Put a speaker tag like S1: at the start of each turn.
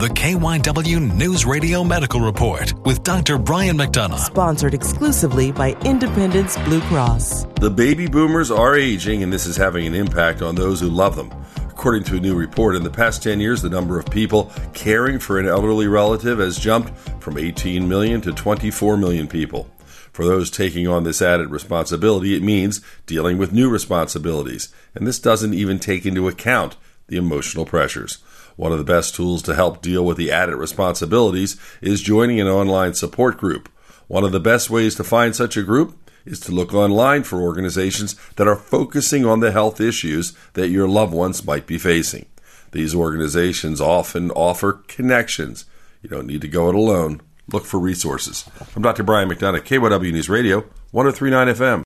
S1: the KYW News Radio Medical Report with Dr. Brian McDonough.
S2: Sponsored exclusively by Independence Blue Cross.
S3: The baby boomers are aging, and this is having an impact on those who love them. According to a new report, in the past 10 years, the number of people caring for an elderly relative has jumped from 18 million to 24 million people. For those taking on this added responsibility, it means dealing with new responsibilities, and this doesn't even take into account the emotional pressures. One of the best tools to help deal with the added responsibilities is joining an online support group. One of the best ways to find such a group is to look online for organizations that are focusing on the health issues that your loved ones might be facing. These organizations often offer connections. You don't need to go it alone. Look for resources. I'm Dr. Brian McDonough, KYW News Radio, 103.9 FM.